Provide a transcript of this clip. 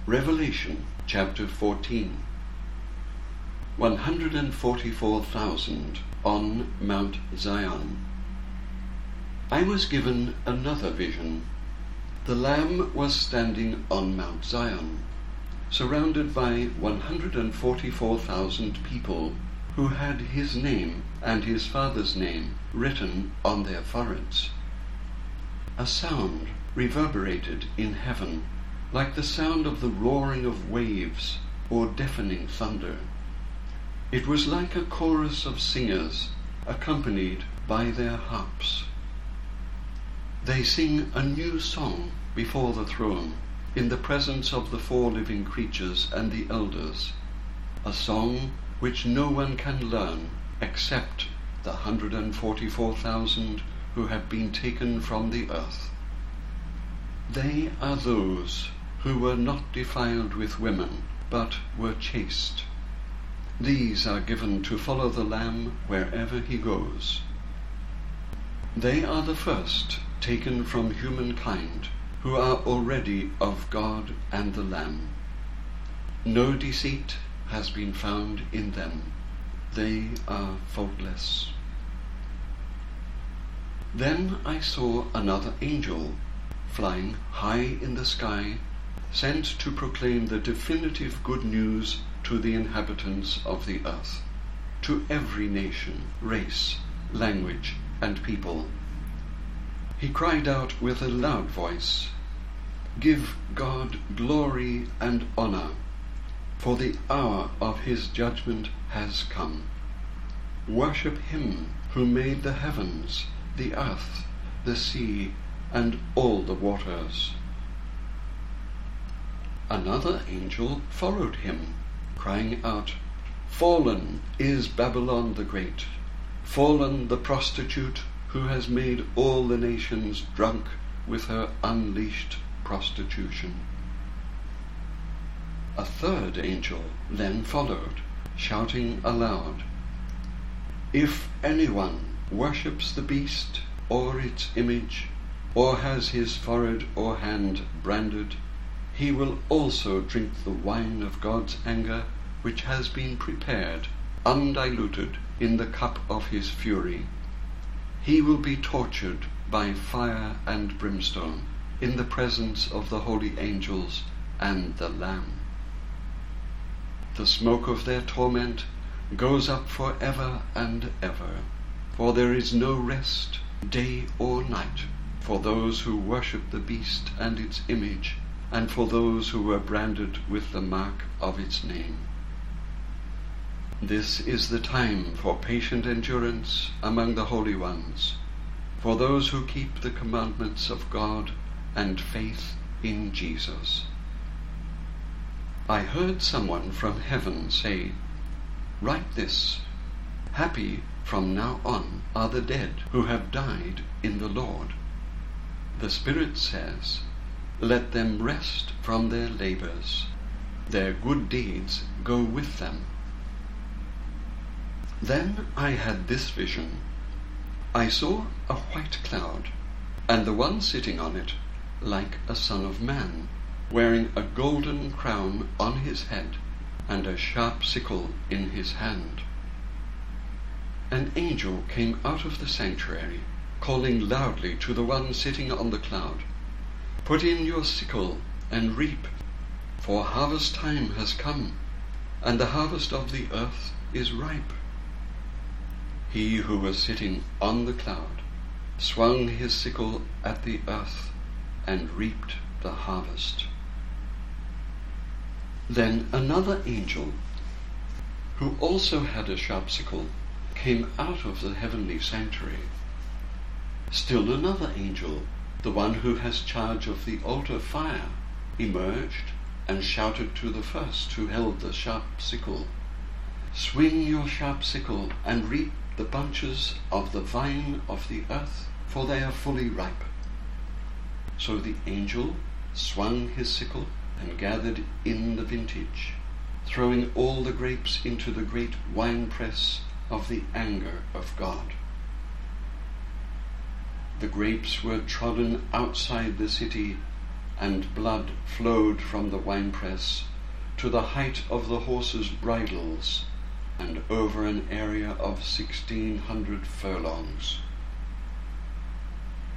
Revelation chapter 14. 144,000 on Mount Zion. I was given another vision. The Lamb was standing on Mount Zion, surrounded by 144,000 people who had his name and his Father's name written on their foreheads. A sound reverberated in heaven, like the sound of the roaring of waves or deafening thunder. It was like a chorus of singers accompanied by their harps. They sing a new song before the throne, in the presence of the 4 living creatures and the elders, a song which no one can learn except the 144,000 who have been taken from the earth. They are those who were not defiled with women, but were chaste. These are given to follow the Lamb wherever he goes. They are the first taken from humankind, who are already of God and the Lamb. No deceit has been found in them. They are faultless. Then I saw another angel, flying high in the sky, sent to proclaim the definitive good news to the inhabitants of the earth, to every nation, race, language, and people. He cried out with a loud voice, "Give God glory and honor, for the hour of his judgment has come. Worship him who made the heavens, the earth, the sea, and all the waters." Another angel followed him, crying out, "Fallen is Babylon the Great, fallen the prostitute who has made all the nations drunk with her unleashed prostitution." A third angel then followed, shouting aloud, "If anyone worships the beast or its image, or has his forehead or hand branded, he will also drink the wine of God's anger, which has been prepared, undiluted, in the cup of his fury. He will be tortured by fire and brimstone, in the presence of the holy angels and the Lamb. The smoke of their torment goes up forever and ever, for there is no rest, day or night, for those who worship the beast and its image, and for those who were branded with the mark of its name. This is the time for patient endurance among the holy ones, for those who keep the commandments of God and faith in Jesus." I heard someone from heaven say, "Write this: Happy from now on are the dead who have died in the Lord." The Spirit says, "Let them rest from their labors. Their good deeds go with them." Then I had this vision. I saw a white cloud, and the one sitting on it like a son of man, wearing a golden crown on his head and a sharp sickle in his hand. An angel came out of the sanctuary, calling loudly to the one sitting on the cloud, "Put in your sickle and reap, for harvest time has come, and the harvest of the earth is ripe." He who was sitting on the cloud swung his sickle at the earth and reaped the harvest. Then another angel, who also had a sharp sickle, came out of the heavenly sanctuary. Still another angel, the one who has charge of the altar fire, emerged and shouted to the first who held the sharp sickle, "Swing your sharp sickle and reap the bunches of the vine of the earth, for they are fully ripe." So the angel swung his sickle and gathered in the vintage, throwing all the grapes into the great winepress of the anger of God. The grapes were trodden outside the city and blood flowed from the winepress to the height of the horses' bridles, and over an area of 1,600 furlongs.